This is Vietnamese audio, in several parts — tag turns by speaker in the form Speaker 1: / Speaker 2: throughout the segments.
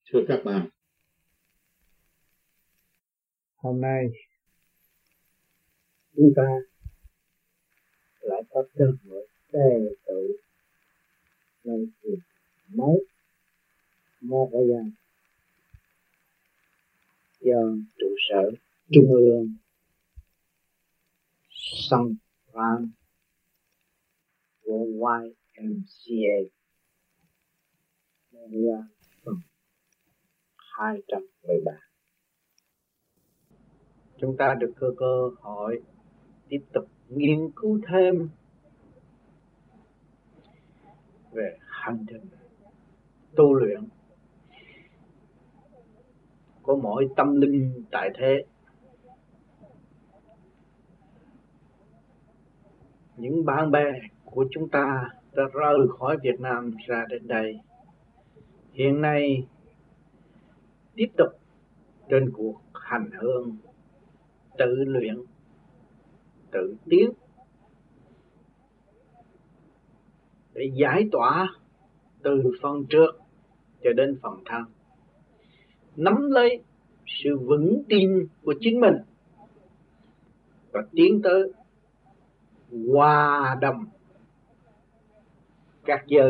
Speaker 1: Thưa các bạn,
Speaker 2: hôm nay chúng ta lại có cơ hội tề tựu nơi việc mới Montreal do trụ sở trung ương San Fran của YMCA Montreal phần 213. Chúng ta được cơ hội tiếp tục nghiên cứu thêm về hành trình tu luyện của mỗi tâm linh tại thế. Những bạn bè của chúng ta đã rời khỏi Việt Nam ra đến đây, hiện nay tiếp tục trên cuộc hành hương tự luyện, tự tiến để giải tỏa từ phần trước cho đến phần thân, nắm lấy sự vững tin của chính mình và tiến tới hòa đồng các giới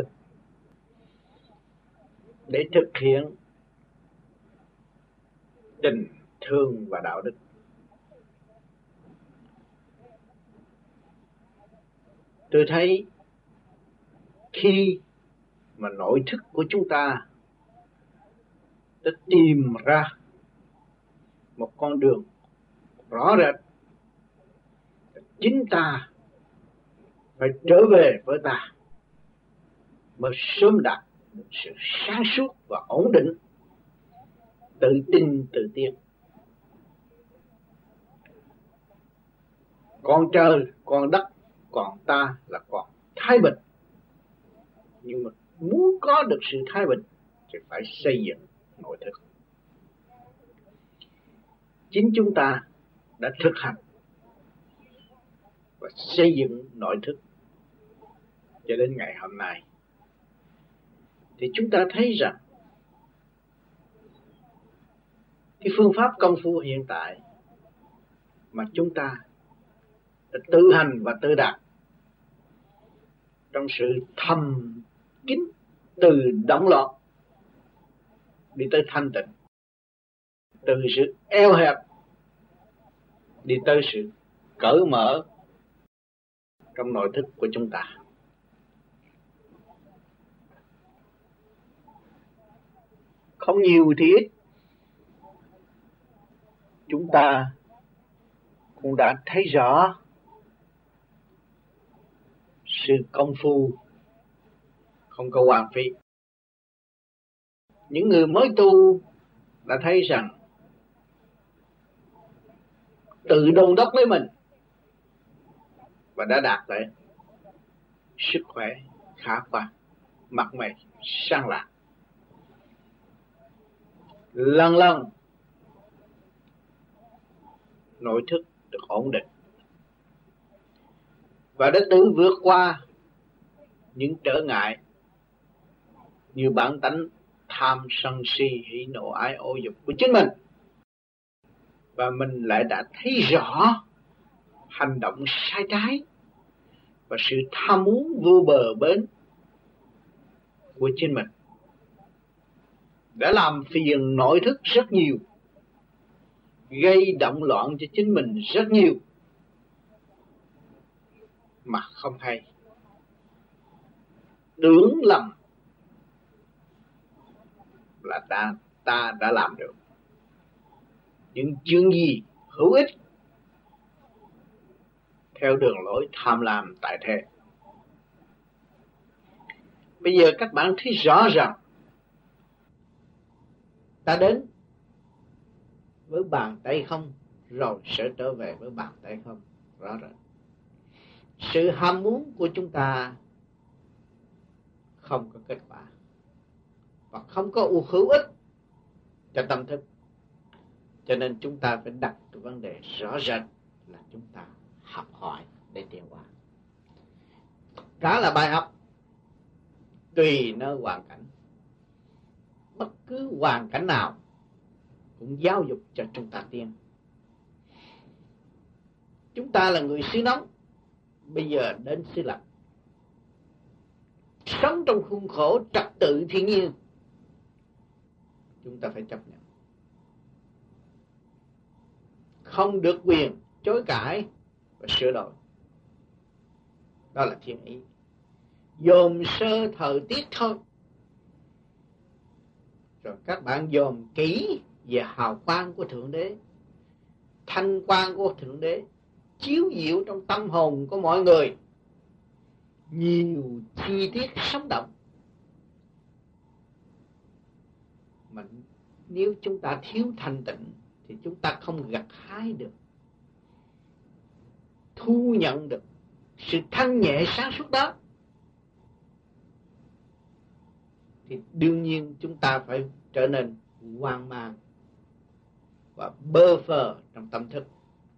Speaker 2: để thực hiện tình thương và đạo đức. Tôi thấy khi mà nội thức của chúng ta đã tìm ra một con đường rõ rệt, chính ta phải trở về với ta mới sớm đạt được sự sáng suốt và ổn định, tự tin tự tiến. Còn trời, còn đất, còn ta là còn thái bình. Nhưng mà muốn có được sự thái bình thì phải xây dựng nội thức. Chính chúng ta đã thực hành và xây dựng nội thức cho đến ngày hôm nay, thì chúng ta thấy rằng cái phương pháp công phu hiện tại mà chúng ta đã tự hành và tự đạt trong sự thầm kín, từ động loạn đi tới thanh tịnh, từ sự eo hẹp đi tới sự cởi mở trong nội thức của chúng ta. Không nhiều thì ít, chúng ta cũng đã thấy rõ sự công phu không có hoang phí. Những người mới tu đã thấy rằng tự đôn đốc lấy mình và đã đạt tới sức khỏe khả quan, mặt mày sáng lạng, lần lần nội thức được ổn định và đã tự vượt qua những trở ngại như bản tánh tham sân si hỉ nộ ái ô dục của chính mình, và mình lại đã thấy rõ hành động sai trái và sự tham muốn vô bờ bến của chính mình đã làm phiền nội thức rất nhiều, gây động loạn cho chính mình rất nhiều mà không hay, tưởng lầm là ta đã làm được những chuyện gì hữu ích theo đường lối tham lam tại thế. Bây giờ các bạn thấy rõ rằng ta đến với bàn tay không rồi sẽ trở về với bàn tay không, rõ ràng. Sự ham muốn của chúng ta không có kết quả và không có hữu ích cho tâm thức, cho nên chúng ta phải đặt cái vấn đề rõ ràng là chúng ta học hỏi để tiến hóa. Cả là bài học tùy nơi hoàn cảnh, bất cứ hoàn cảnh nào cũng giáo dục cho chúng ta tiến. Chúng ta là người xứ nóng, bây giờ đến xứ lạnh, sống trong khuôn khổ trật tự thiên nhiên, chúng ta phải chấp nhận, không được quyền chối cãi và sửa đổi. Đó là thiên ý. Dòm sơ thời tiết thôi, rồi các bạn dòm kỹ về hào quang của Thượng Đế, thanh quang của Thượng Đế chiếu diệu trong tâm hồn của mọi người, nhiều chi tiết sống động. Mà nếu chúng ta thiếu thanh tịnh thì chúng ta không gặt hái được, thu nhận được sự thanh nhẹ sáng suốt đó, thì đương nhiên chúng ta phải trở nên hoang mang và bơ phờ trong tâm thức.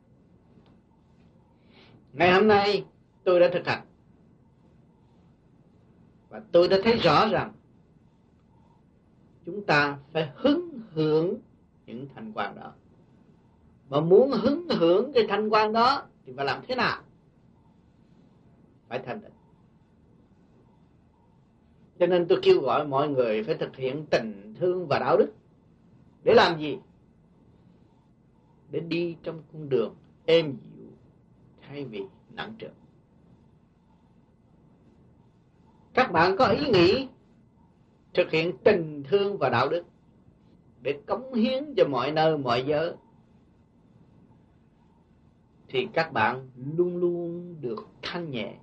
Speaker 2: Ngày hôm nay tôi đã thực hành và tôi đã thấy rõ rằng chúng ta phải hứng hưởng những thanh quan đó. Mà muốn hứng hưởng cái thanh quan đó thì phải làm thế nào? Phải thanh tịnh. Cho nên tôi kêu gọi mọi người phải thực hiện tình thương và đạo đức. Để làm gì? Để đi trong con đường êm dịu thay vì nặng trĩu. Các bạn có ý nghĩ thực hiện tình thương và đạo đức để cống hiến cho mọi nơi mọi giới, thì các bạn luôn luôn được thanh nhẹ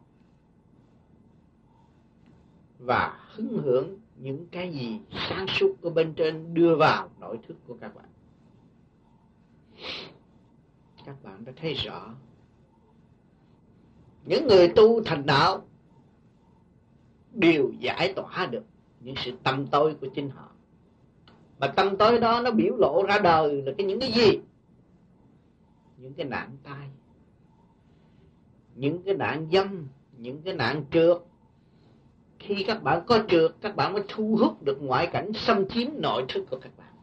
Speaker 2: và hứng hưởng những cái gì sáng suốt của bên trên đưa vào nội thức của các bạn. Các bạn đã thấy rõ, những người tu thành đạo đều giải tỏa được những sự tăm tối của chính họ. Mà tăm tối đó nó biểu lộ ra đời là những cái gì? Những cái nạn tai, những cái nạn dâm, những cái nạn trượt. Khi các bạn có trượt, các bạn mới thu hút được ngoại cảnh xâm chiếm nội thức của các bạn.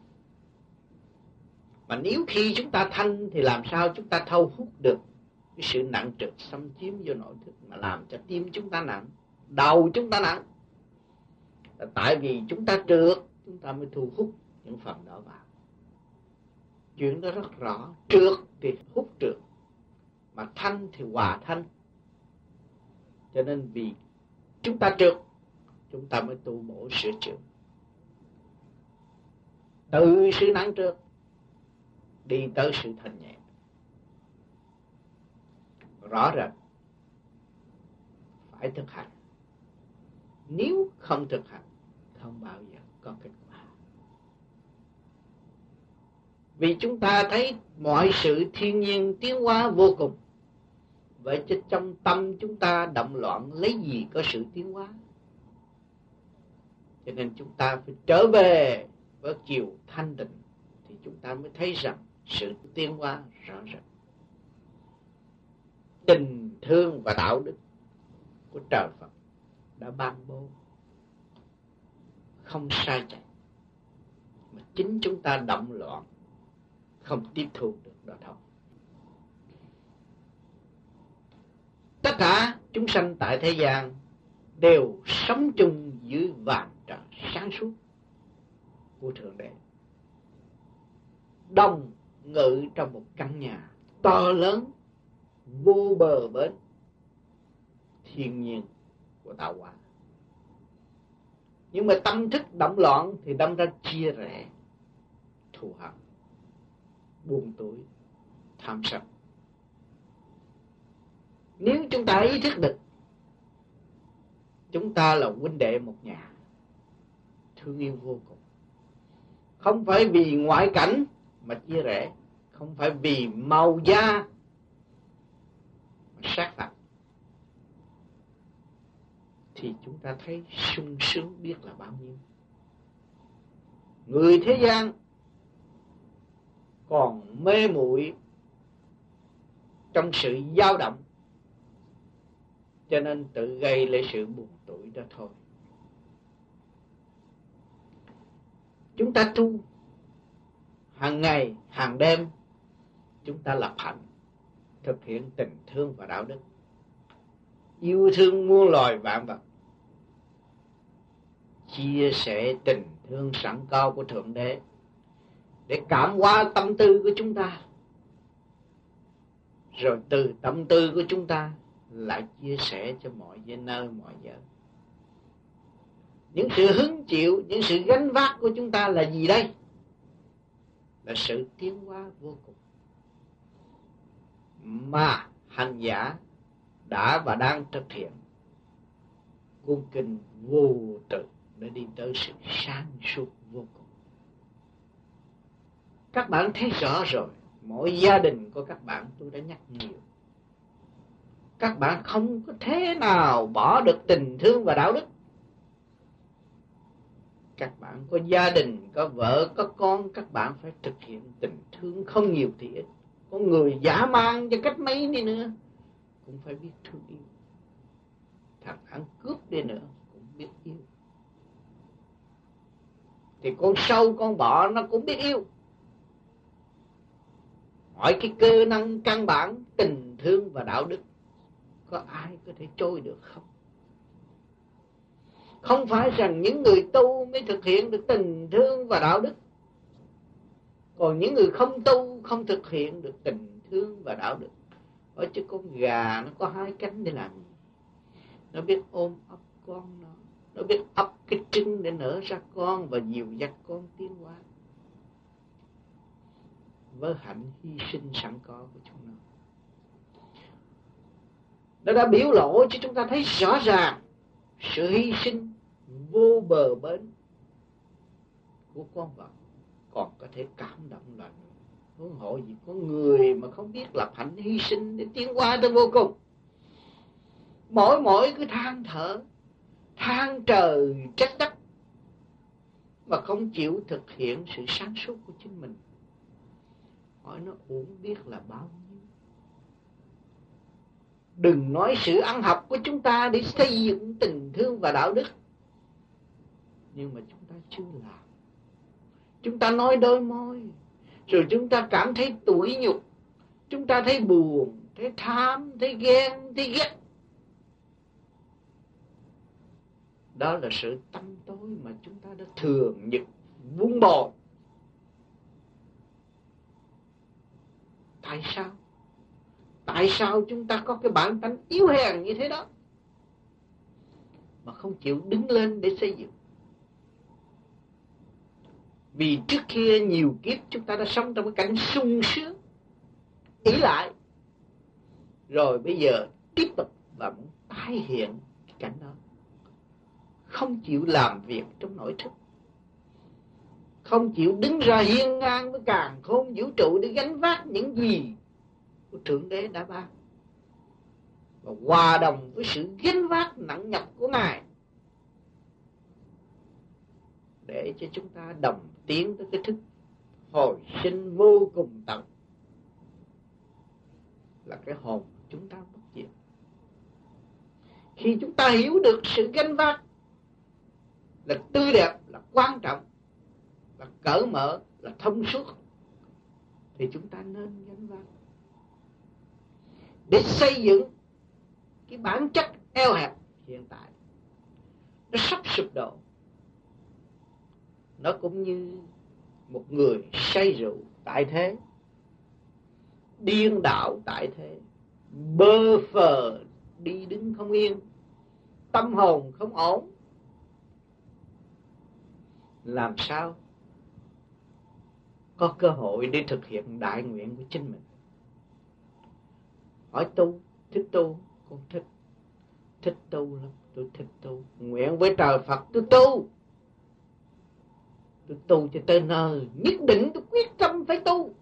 Speaker 2: Mà nếu khi chúng ta thanh thì làm sao chúng ta thu hút được cái sự nặng trượt xâm chiếm vô nội thức mà làm cho tim chúng ta nặng, đầu chúng ta nặng? Là tại vì chúng ta trượt, chúng ta mới thu hút những phần đó vào. Chuyện đó rất rõ. Trượt thì hút trượt, mà thanh thì hòa thanh. Cho nên vì chúng ta trượt, chúng ta mới tu bổ sửa chữa. Từ sự nặng trượt đi tới sự thanh nhẹ. Rõ ràng phải thực hành. Nếu không thực hành, không bao giờ có kết quả. Vì chúng ta thấy mọi sự thiên nhiên tiến hóa vô cùng. Vậy chứ trong tâm chúng ta động loạn lấy gì có sự tiến hóa? Cho nên chúng ta phải trở về với chiều thanh tịnh, thì chúng ta mới thấy rằng sự tiến hóa rõ ràng. Tình thương và đạo đức của trời Phật đã ban bố, không sai chạy, mà chính chúng ta động loạn, không tiếp thu được đó thôi. Tất cả chúng sanh tại thế gian đều sống chung dưới vàng trời sáng suốt của Thượng Đế, đồng ngự trong một căn nhà to lớn vô bờ bến thiên nhiên của tạo hóa. Nhưng mà tâm thức động loạn thì đâm ra chia rẽ, thù hận, buồn tuổi, tham sân. Nếu chúng ta ý thức được chúng ta là huynh đệ một nhà, thương yêu vô cùng, không phải vì ngoại cảnh mà chia rẽ, không phải vì màu da mà sát phạt, thì chúng ta thấy sung sướng biết là bao nhiêu. Người thế gian còn mê muội trong sự dao động, cho nên tự gây lấy sự buồn tuổi đó thôi. Chúng chúng ta tu hàng ngày, hàng đêm, chúng ta lập hạnh, thực hiện tình thương và đạo đức, yêu thương muôn loài vạn vật, chia sẻ tình thương sẵn cao của Thượng Đế để cảm hóa tâm tư của chúng ta, rồi từ tâm tư của chúng ta lại chia sẻ cho mọi nơi mọi giờ. Những sự hứng chịu, những sự gánh vác của chúng ta là gì đây? Là sự tiến hóa vô cùng mà hành giả đã và đang thực hiện cuốn kinh vô tự để đi tới sự sáng suốt vô cùng. Các bạn thấy rõ rồi, mỗi gia đình của các bạn tôi đã nhắc nhiều. Các bạn không có thế nào bỏ được tình thương và đạo đức. Các bạn có gia đình, có vợ, có con, các bạn phải thực hiện tình thương không nhiều thì ít. Có người dã man cho cách mấy đi nữa cũng phải biết thương yêu. Thằng ăn cướp đi nữa cũng biết yêu. Thì con sâu, con bọ nó cũng biết yêu. Hỏi cái cơ năng căn bản tình thương và đạo đức, có ai có thể trôi được không? Không phải rằng những người tu mới thực hiện được tình thương và đạo đức, còn những người không tu không thực hiện được tình thương và đạo đức. Ở chứ con gà nó có hai cánh để làm gì? Nó biết ôm ấp con nó biết ấp cái trứng để nở ra con và dìu dắt con tiến hóa với hạnh hy sinh sẵn có của chúng nó. Nó đã biểu lộ cho chúng ta thấy rõ ràng sự hy sinh vô bờ bến của con vật còn có thể cảm động loài người. Huống hộ gì có người mà không biết lập hạnh hy sinh để tiến hóa tới vô cùng. Mỗi cứ than thở, than trời trách đất mà không chịu thực hiện sự sáng suốt của chính mình. Hỏi nó uổng biết là bao nhiêu. Đừng nói sự ăn học của chúng ta để xây dựng tình thương và đạo đức, nhưng mà chúng ta chưa làm. Chúng ta nói đôi môi, rồi chúng ta cảm thấy tủi nhục, chúng ta thấy buồn, thấy tham, thấy ghen, thấy ghét. Đó là sự tâm tối mà chúng ta đã thường nhật vun bồi. Tại sao? Tại sao chúng ta có cái bản tánh yếu hèn như thế đó mà không chịu đứng lên để xây dựng? Vì trước kia nhiều kiếp chúng ta đã sống trong cái cảnh sung sướng, ỷ lại, rồi bây giờ tiếp tục và muốn tái hiện cái cảnh đó. Không chịu làm việc trong nội thức, không chịu đứng ra hiên ngang với càn khôn vũ trụ để gánh vác những gì của Thượng Đế đã ban, và hòa đồng với sự gánh vác nặng nhọc của Ngài, để cho chúng ta đồng tiến tới cái thức hồi sinh vô cùng tận, là cái hồn chúng ta bất diệt. Khi chúng ta hiểu được sự gánh vác là tươi đẹp, là quan trọng, là cởi mở, là thông suốt, thì chúng ta nên gánh vác để xây dựng cái bản chất eo hẹp hiện tại. Nó sắp sụp đổ. Nó cũng như một người say rượu tại thế, điên đảo tại thế, bơ phờ đi đứng không yên, tâm hồn không ổn. Làm sao có cơ hội để thực hiện đại nguyện của chính mình? Hỏi tu, thích tu, con thích tu lắm, tôi thích tu. Nguyện với trời Phật tôi tu cho tới nơi, nhất định tôi quyết tâm phải tu.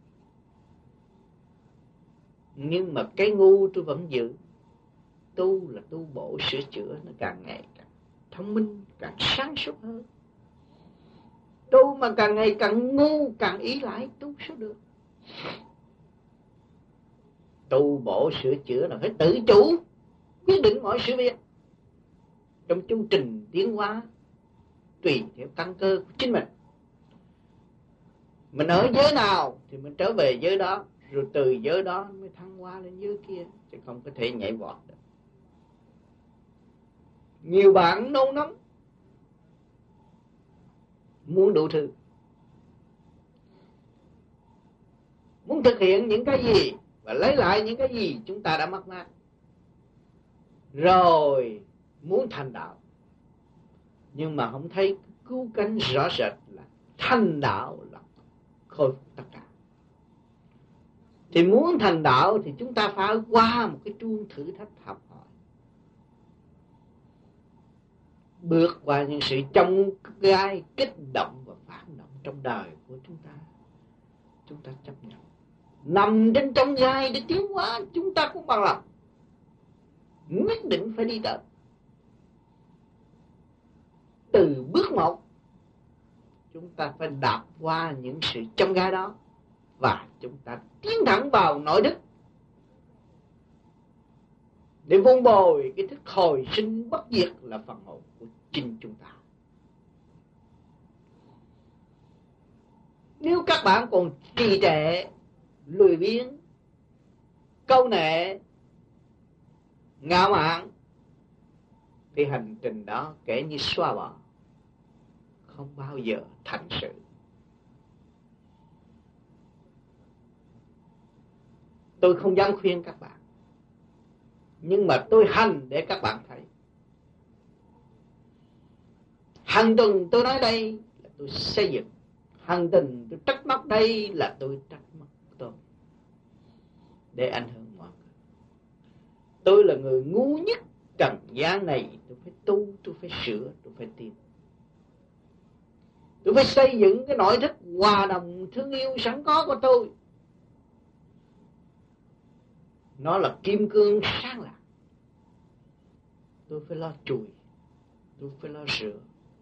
Speaker 2: Nhưng mà cái ngu tôi vẫn giữ. Tu là tu bổ sửa chữa, nó càng ngày càng thông minh, càng sáng suốt hơn. Tu mà càng ngày càng ngu, càng ý lại tu sao được. Tu bổ sửa chữa là phải tự chủ quyết định mọi sự việc trong chương trình tiến hóa tùy theo căn cơ của chính mình. Mình ở giới nào thì mình trở về giới đó, rồi từ giới đó mới thăng hoa lên giới kia, chứ không có thể nhảy vọt được. Nhiều bạn nôn nóng muốn đủ thứ, muốn thực hiện những cái gì và lấy lại những cái gì chúng ta đã mất mát, rồi muốn thành đạo, nhưng mà không thấy cứu cánh rõ rệt là thành đạo là khôi phục tất cả. Thì muốn thành đạo thì chúng ta phải qua một cái chuông thử thách học hỏi, bước qua những sự chông gai kích động và phản động trong đời của chúng ta. Chúng ta chấp nhận nằm trên chông gai để tiến hóa, chúng ta cũng bằng lòng nhất định phải đi tới. Từ bước một chúng ta phải đạp qua những sự chông gai đó, và chúng ta tiến thẳng vào nội đức để vun bồi cái thức hồi sinh bất diệt là phần hồn của chính chúng ta. Nếu các bạn còn trì trệ, lười biếng, câu nệ, ngạo mạn, thì hành trình đó kể như xóa bỏ, không bao giờ thành sự. Tôi không dám khuyên các bạn, nhưng mà tôi hành để các bạn thấy. Hàng tuần tôi nói đây là tôi xây dựng, hàng tuần tôi trách móc đây là tôi trách móc tôi, để ảnh hưởng mọi người. Tôi là người ngu nhất trần gian này, tôi phải tu, tôi phải sửa, tôi phải tiến. Tôi phải xây dựng cái nội thức hòa đồng thương yêu sẵn có của tôi. Nó là kim cương sáng lạng. Tôi phải lo chùi, tôi phải lo rửa,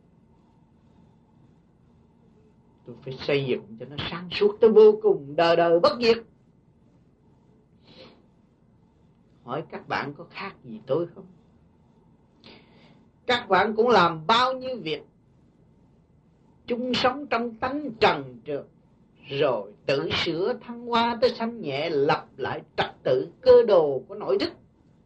Speaker 2: tôi phải xây dựng cho nó sáng suốt tới vô cùng, đời đời bất diệt. Hỏi các bạn có khác gì tôi không? Các bạn cũng làm bao nhiêu việc, chung sống trong tánh trần trượt, rồi tự sửa thăng hoa tới thanh nhẹ, lập lại trật tự cơ đồ của nội thức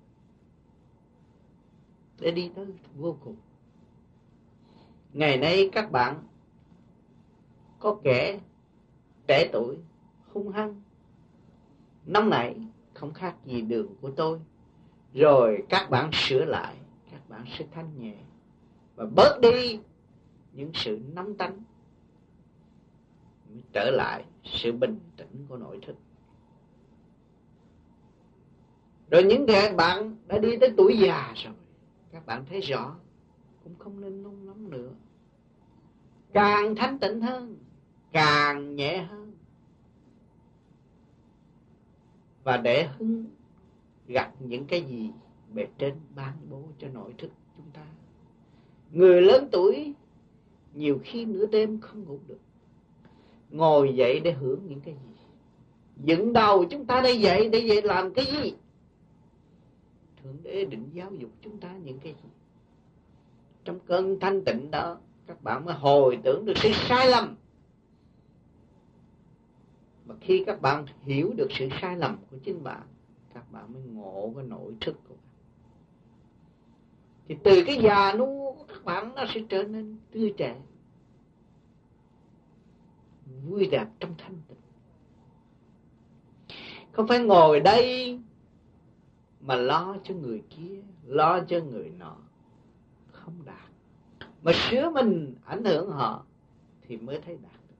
Speaker 2: để đi tới vô cùng. Ngày nay các bạn có kẻ trẻ tuổi hung hăng, nóng nảy, không khác gì đường của tôi. Rồi các bạn sửa lại, các bạn sẽ thanh nhẹ và bớt đi những sự nóng tánh, mới trở lại sự bình tĩnh của nội thức. Rồi những người bạn đã đi tới tuổi già rồi, các bạn thấy rõ cũng không nên nôn nóng nữa, càng thanh tịnh hơn, càng nhẹ hơn, và để hứng gặp những cái gì bề trên ban bố cho nội thức chúng ta. Người lớn tuổi nhiều khi nửa đêm không ngủ được, ngồi dậy để hưởng những cái gì. Dựng đầu chúng ta đây dậy để dậy làm cái gì? Thượng Đế định giáo dục chúng ta những cái gì? Trong cơn thanh tịnh đó, các bạn mới hồi tưởng được sự sai lầm. Mà khi các bạn hiểu được sự sai lầm của chính bạn, các bạn mới ngộ cái nội thức của bạn. Thì từ cái già nua của các bạn, nó sẽ trở nên tươi trẻ, vui đẹp trong thanh tịnh. Không phải ngồi đây mà lo cho người kia, lo cho người nọ, không đạt. Mà sửa mình ảnh hưởng họ thì mới thấy đạt được.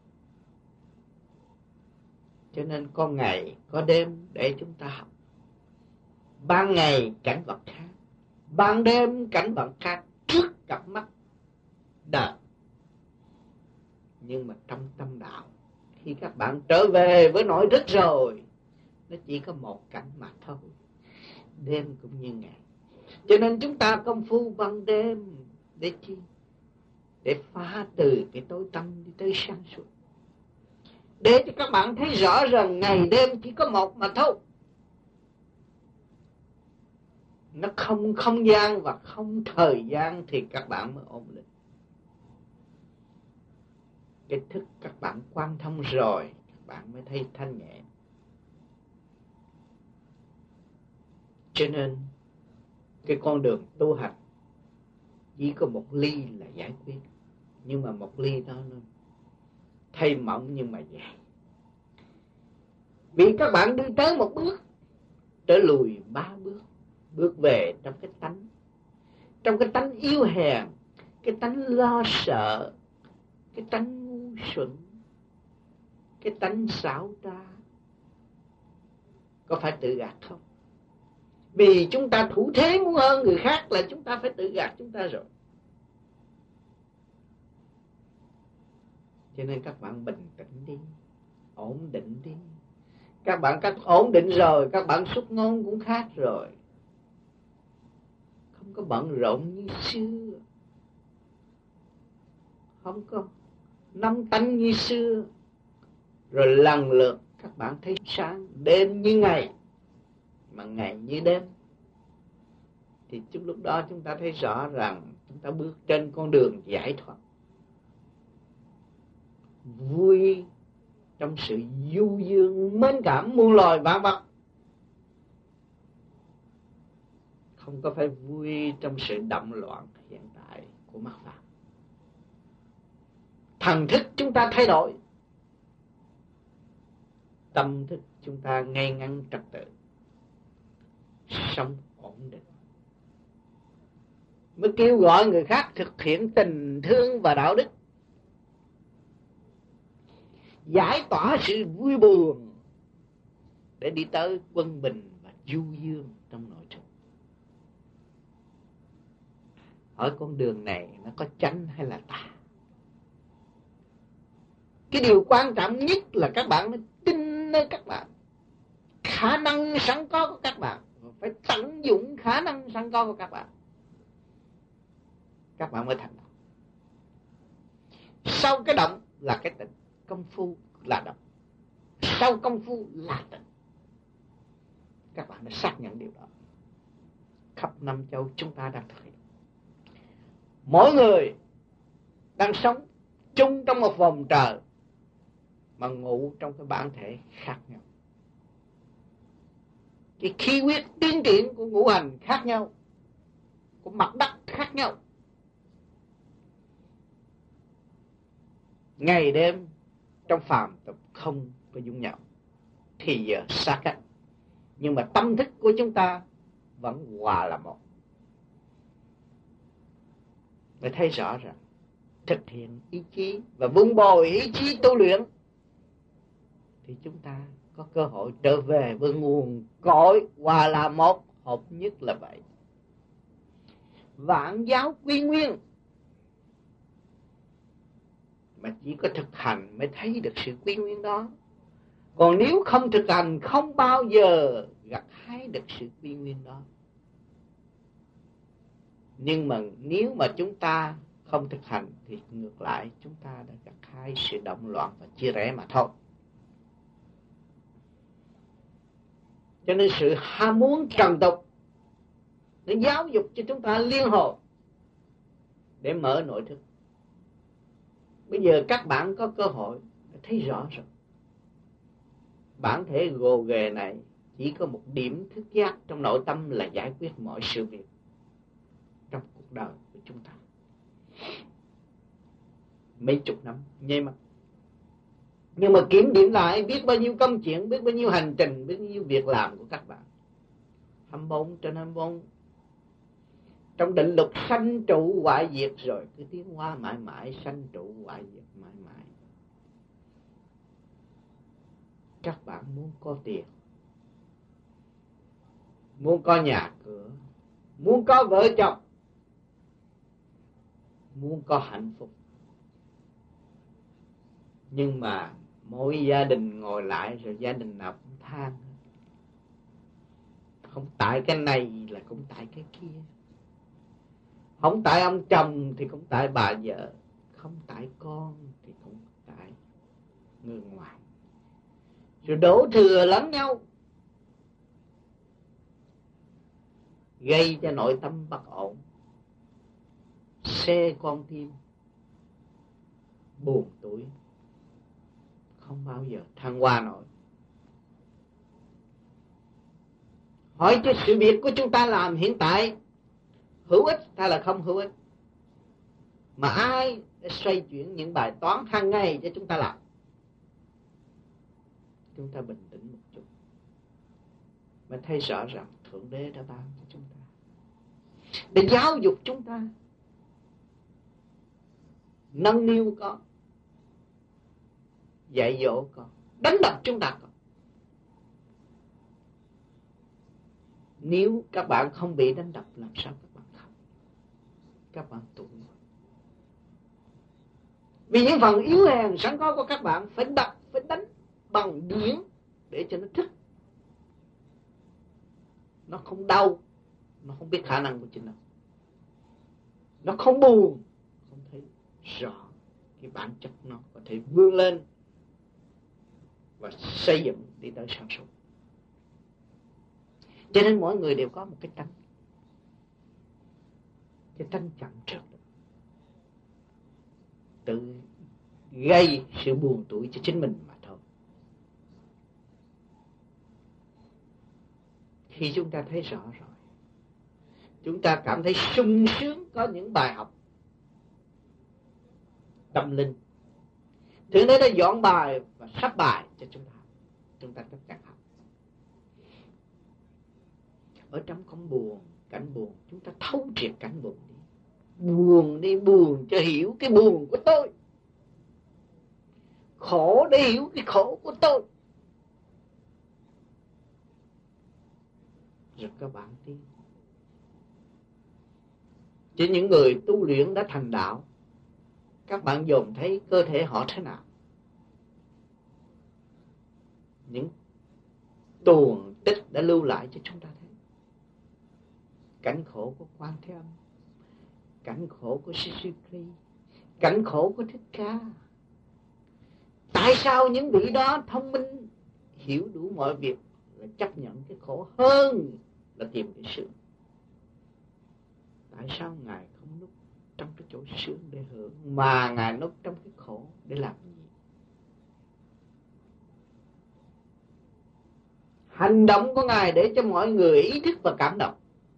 Speaker 2: Cho nên có ngày có đêm để chúng ta học. Ban ngày cảnh vật khác, ban đêm cảnh vật khác trước cặp mắt đời. Nhưng mà trong tâm đạo, khi các bạn trở về với nội thức rồi, nó chỉ có một cảnh mà thôi, đêm cũng như ngày. Cho nên chúng ta công phu ban đêm để chi? Để phá từ cái tối tăm đi tới sáng suốt, để cho các bạn thấy rõ rằng ngày đêm chỉ có một mà thôi. Nó không không gian và không thời gian thì các bạn mới ổn định. cái thức các bạn quan thông rồi, các bạn mới thấy thanh nhẹ. Cho nên cái con đường tu hành chỉ có một ly là giải quyết, nhưng mà một ly đó nó thay mỏng nhưng mà dài. Vì các bạn đi tới một bước, trở lùi 3 bước, bước về trong cái tánh, trong cái tánh yếu hèn, cái tánh lo sợ, cái tánh ngu xuẩn, cái tánh xảo trá. Có phải tự gạt không? Vì chúng ta thủ thế muốn hơn người khác là chúng ta phải tự gạt chúng ta rồi. Cho nên các bạn bình tĩnh đi, ổn định đi. Các bạn ổn định rồi, các bạn xuất ngôn cũng khác rồi. Không có bận rộn như xưa, không có nóng tánh như xưa. Rồi lần lượt các bạn thấy sáng, đêm như ngày, mà ngày như đêm. Thì trong lúc đó chúng ta thấy rõ rằng chúng ta bước trên con đường giải thoát. Vui trong sự du dương mến cảm muôn loài vạn vật, không có phải vui trong sự động loạn hiện tại của mắt pháp. Thần thức chúng ta thay đổi, tâm thức chúng ta ngay ngắn trật tự, sống ổn định, mới kêu gọi người khác thực hiện tình thương và đạo đức, giải tỏa sự vui buồn để đi tới quân bình và du dương trong nội thức. Hỏi con đường này nó có chánh hay là tà? Cái điều quan trọng nhất là các bạn mới tin nơi các bạn, khả năng sẵn có của các bạn, phải tận dụng khả năng sẵn có của các bạn mới thành động. Sau cái động là cái tịnh, công phu là động, sau công phu là tịnh. Các bạn đã xác nhận điều đó. Khắp năm châu chúng ta đang thực hiện. Mỗi người đang sống chung trong một vòng trời mà ngủ trong cái bản thể khác nhau. Cái khí huyết tiến triển của ngũ hành khác nhau, của mặt đất khác nhau. Ngày đêm trong phàm tục không có giống nhau, thì giờ xa cách. Nhưng mà tâm thức của chúng ta vẫn hòa là một. Mới thấy rõ rằng thực hiện ý chí và vun bồi ý chí tu luyện thì chúng ta có cơ hội trở về với nguồn cội hòa là một, hợp nhất là vậy. Vạn giáo quy nguyên, mà chỉ có thực hành mới thấy được sự quy nguyên đó. Còn nếu không thực hành không bao giờ gặt hái được sự quy nguyên đó. Nhưng mà nếu mà chúng ta không thực hành thì ngược lại chúng ta đã gặt hái sự động loạn và chia rẽ mà thôi. Cho nên sự ham muốn trần tục để giáo dục cho chúng ta liên hồn, để mở nội thức. Bây giờ các bạn có cơ hội để thấy rõ rồi. Bản thể gồ ghề này chỉ có một điểm thức giác trong nội tâm là giải quyết mọi sự việc trong cuộc đời của chúng ta. Mấy chục năm nháy mắt. Nhưng mà kiểm điểm lại biết bao nhiêu công chuyện, biết bao nhiêu hành trình, biết bao nhiêu việc làm của các bạn. 24/24 trong định luật sanh trụ hoại diệt, rồi cứ tiến hóa mãi mãi, sanh trụ hoại diệt mãi mãi. Các bạn muốn có tiền, muốn có nhà cửa, muốn có vợ chồng, muốn có hạnh phúc. Nhưng mà mỗi gia đình ngồi lại rồi gia đình nào cũng than. Không tại cái này là cũng tại cái kia. Không tại ông chồng thì cũng tại bà vợ. Không tại con thì cũng tại người ngoài. Rồi đổ thừa lẫn nhau, gây cho nội tâm bất ổn, xê con tim, buồn tuổi, không bao giờ thăng hoa nổi. Hỏi cho sự việc của chúng ta làm hiện tại hữu ích hay là không hữu ích? Mà ai đã xoay chuyển những bài toán hàng ngày cho chúng ta làm? Chúng ta bình tĩnh một chút, mà thấy rõ rằng Thượng Đế đã ban cho chúng ta, để giáo dục chúng ta, nâng niu con, dạy dỗ con, đánh đập chúng ta con. Nếu các bạn không bị đánh đập, làm sao các bạn khóc? Các bạn tủi. Vì những phần yếu hèn sẵn có của các bạn phải đập, phải đánh bằng điển để cho nó thức. Nó không đau, nó không biết khả năng của chính nó không buồn, không thấy rõ cái bản chất nó có thể vươn lên và xây dựng đi tới sản xuất. Cho nên mỗi người đều có một cái tánh chậm trước tự gây sự buồn tủi cho chính mình mà thôi. Khi chúng ta thấy rõ rồi, chúng ta cảm thấy sung sướng có những bài học tâm linh. Thượng Đế đã dọn bài và sắp bài cho chúng ta tất cả học. Ở trong cảnh buồn, chúng ta thấu triệt cảnh buồn đi. Buồn đi, buồn cho hiểu cái buồn của tôi. Khổ để hiểu cái khổ của tôi. Rồi các bạn tin. Chỉ những người tu luyện đã thành đạo, các bạn dòm thấy cơ thể họ thế nào. Những tuồng tích đã lưu lại cho chúng ta thấy. Cảnh khổ của Quan Thế Âm, cảnh khổ của Sisukri, cảnh khổ của Thích Ca. Tại sao những vị đó thông minh, hiểu đủ mọi việc, là chấp nhận cái khổ hơn là tìm cái sướng? Tại sao Ngài không núp trong cái chỗ sướng để hưởng, mà Ngài núp trong cái khổ để làm gì? Hành động của Ngài để cho mọi người ý thức và cảm động.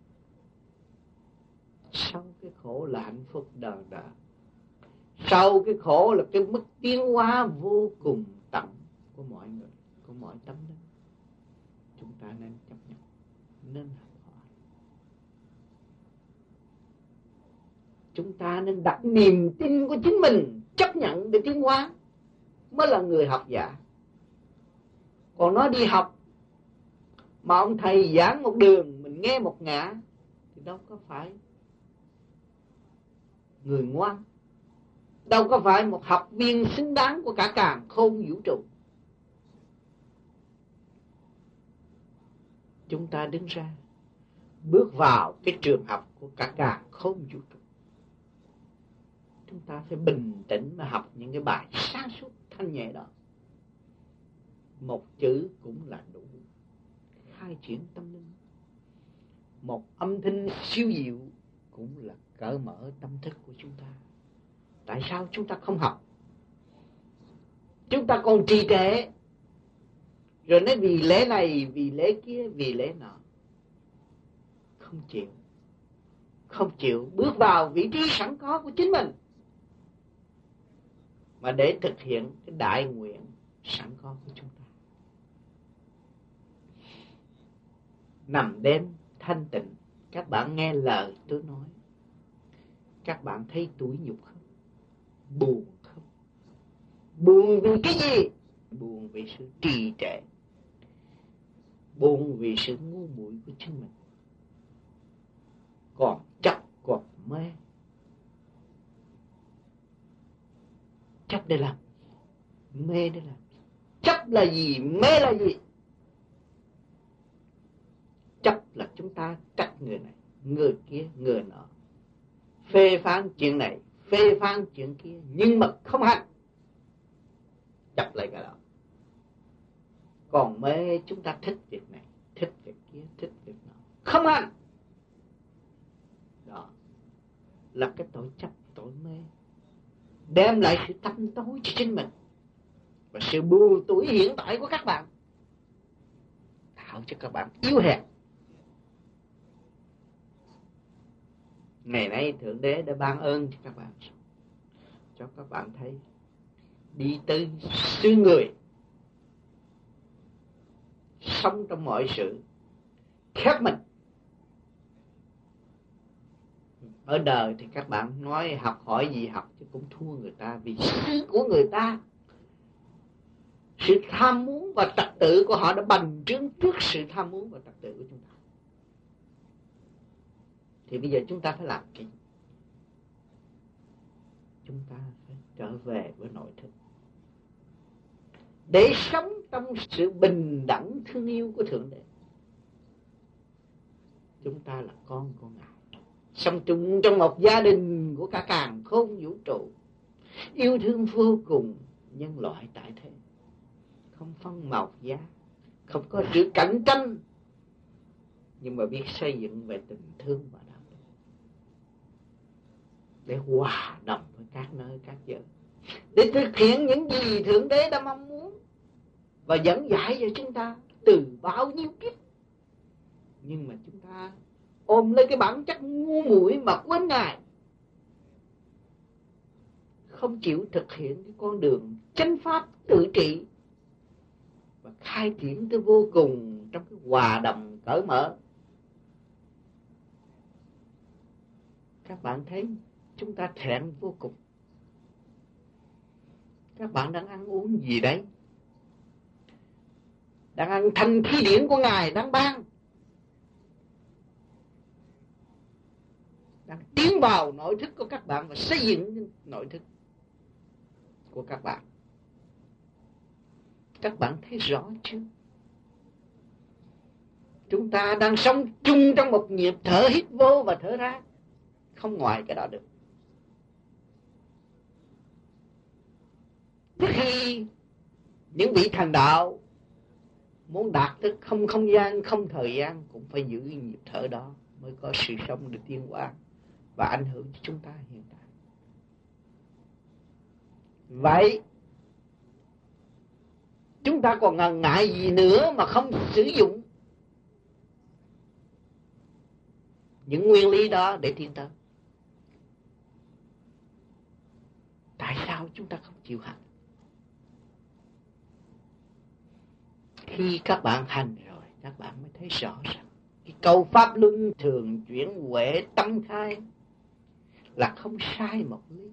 Speaker 2: Sau cái khổ là hạnh phúc đời đời. Sau cái khổ là cái mức tiến hóa vô cùng tận của mọi người, của mọi tâm linh. Chúng ta nên chấp nhận, nên học hỏi. Chúng ta nên đặt niềm tin của chính mình, chấp nhận để tiến hóa, mới là người học giả. Còn nó đi học mà ông thầy giảng một đường, mình nghe một ngã, thì đâu có phải người ngoan, đâu có phải một học viên xứng đáng của cả càn khôn vũ trụ. Chúng ta đứng ra, bước vào cái trường học của cả càn khôn vũ trụ. Chúng ta phải bình tĩnh mà học những cái bài sáng suốt thanh nhẹ đó. Một chữ cũng là đủ khai triển tâm linh. Một âm thanh siêu diệu cũng là cởi mở tâm thức của chúng ta. Tại sao chúng ta không học? Chúng ta còn trì trệ, rồi nói vì lẽ này, vì lẽ kia, vì lẽ nọ. Không chịu bước vào vị trí sẵn có của chính mình, mà để thực hiện cái đại nguyện sẵn có của chúng ta. Nằm đêm thanh tịnh, các bạn nghe lời tôi nói, các bạn thấy tủi nhục không? Buồn không? Buồn vì cái gì? Buồn vì sự trì trệ, buồn vì sự ngu muội của chính mình, còn chấp, còn mê. Chấp để làm, mê để làm. Chấp là gì? Mê là gì? Chấp là chúng ta trách người này, người kia, người nọ, phê phán chuyện này, phê phán chuyện kia, nhưng mà không hành. Chấp lại cái đó. Còn mê, chúng ta thích việc này, thích việc kia, thích việc nọ, không hành. Đó là cái tội chấp, tội mê. đem lại sự tâm tối cho chính mình và sự buồn tuổi hiện tại của các bạn, tạo cho các bạn yếu hèn. Ngày nay Thượng Đế đã ban ơn cho các bạn, cho các bạn thấy đi tới xứ người, sống trong mọi sự khép mình. Ở đời thì các bạn nói học hỏi gì học chứ cũng thua người ta, vì xứ của người ta, sự tham muốn và trật tự của họ đã bành trướng trước sự tham muốn và trật tự của chúng ta. Thì bây giờ chúng ta phải làm gì? Chúng ta phải trở về với nội thức để sống trong sự bình đẳng thương yêu của Thượng Đế. Chúng ta là con của Ngài, sống chung trong một gia đình của cả càn khôn vũ trụ, yêu thương vô cùng nhân loại tại thế, không phân màu giá, không có sự cạnh tranh, nhưng mà biết xây dựng về tình thương và đạo đức để hòa đồng với các nơi các giới, để thực hiện những gì Thượng Đế đã mong muốn và dẫn dạy cho chúng ta từ bao nhiêu kiếp. Nhưng mà chúng ta ôm lấy cái bản chất ngu muội mà quên Ngài, không chịu thực hiện cái con đường chánh pháp tự trị và khai triển tới vô cùng trong cái hòa đồng cởi mở. Các bạn thấy chúng ta thẹn vô cùng. Các bạn đang ăn uống gì đấy? Đang ăn thanh khí điển của Ngài đang ban, đang tiến vào nội thức của các bạn và xây dựng nội thức của các bạn. Các bạn thấy rõ chưa? Chúng ta đang sống chung trong một nhịp thở hít vô và thở ra, không ngoài cái đó được. Trước khi những vị thành đạo muốn đạt tới không không gian, không thời gian, cũng phải giữ nhịp thở đó mới có sự sống được tiến hóa và ảnh hưởng cho chúng ta hiện tại. Vậy chúng ta còn ngần ngại gì nữa mà không sử dụng những nguyên lý đó để tiến tới? Tại sao chúng ta không chịu hành? Khi các bạn hành rồi, các bạn mới thấy rõ rằng cái câu pháp luân thường chuyển huệ tâm khai là không sai một lý.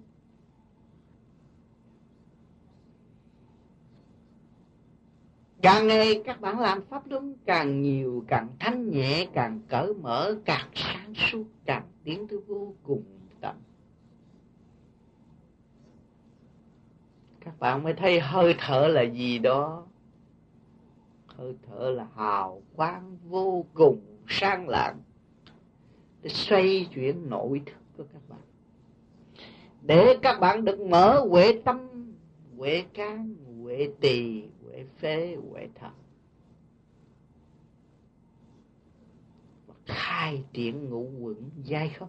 Speaker 2: Càng ngày các bạn làm pháp luân càng nhiều, càng thanh nhẹ, càng cởi mở, càng sáng suốt, càng tiến tới vô cùng tận. Các bạn mới thấy hơi thở là gì đó. Hơi thở là hào quang vô cùng sáng lạng để xoay chuyển nội thức của các bạn, để các bạn được mở huệ tâm, huệ can, huệ tỳ, huệ phế, huệ thận và khai triển ngũ uẩn giai không,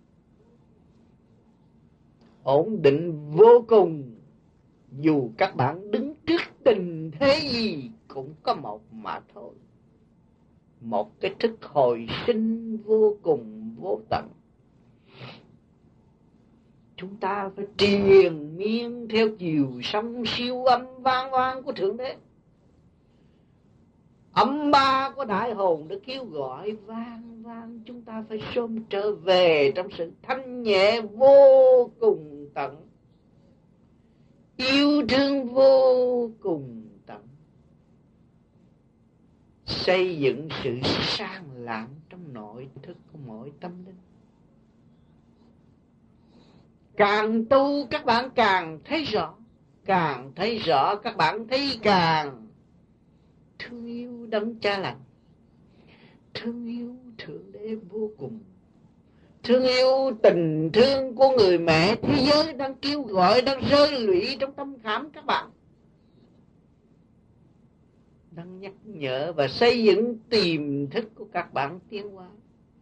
Speaker 2: ổn định vô cùng. Dù các bạn đứng trước tình thế gì cũng có một mà thôi, một cái thức hồi sinh vô cùng vô tận. Chúng ta phải triền miên theo chiều sóng siêu âm vang vang của Thượng Đế. Âm ba của đại hồn đã kêu gọi vang vang, chúng ta phải sớm trở về trong sự thanh nhẹ vô cùng tận, yêu thương vô cùng tận, xây dựng sự sang lạng trong nội thức của mỗi tâm linh. Càng tu các bạn càng thấy rõ, càng thấy rõ các bạn thấy càng thương yêu đấng Cha lành, thương yêu Thượng Đế vô cùng, thương yêu tình thương của người mẹ thế giới đang kêu gọi, đang rơi lụy trong tâm khảm các bạn, đang nhắc nhở và xây dựng tiềm thức của các bạn tiến hóa,